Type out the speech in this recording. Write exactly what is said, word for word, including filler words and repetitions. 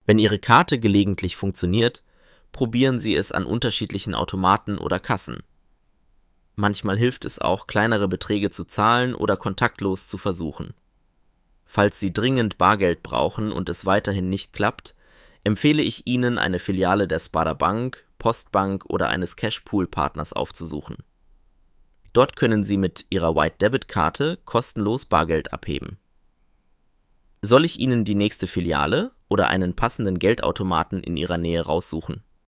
Wenn Ihre Karte gelegentlich funktioniert, probieren Sie es an unterschiedlichen Automaten oder Kassen. Manchmal hilft es auch, kleinere Beträge zu zahlen oder kontaktlos zu versuchen. Falls Sie dringend Bargeld brauchen und es weiterhin nicht klappt, empfehle ich Ihnen, eine Filiale der Sparda Bank, Postbank oder eines Cashpool-Partners aufzusuchen. Dort können Sie mit Ihrer White-Debit-Karte kostenlos Bargeld abheben. Soll ich Ihnen die nächste Filiale oder einen passenden Geldautomaten in Ihrer Nähe raussuchen?